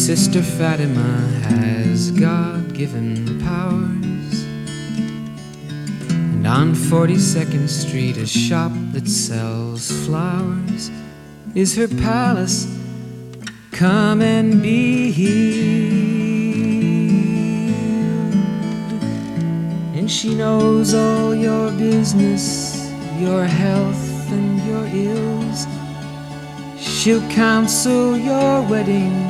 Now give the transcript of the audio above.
Sister Fatima has God-given powers, and on 42nd Street, a shop that sells flowers is her palace. Come and be healed. And she knows all your business, your health and your ills. She'll counsel your wedding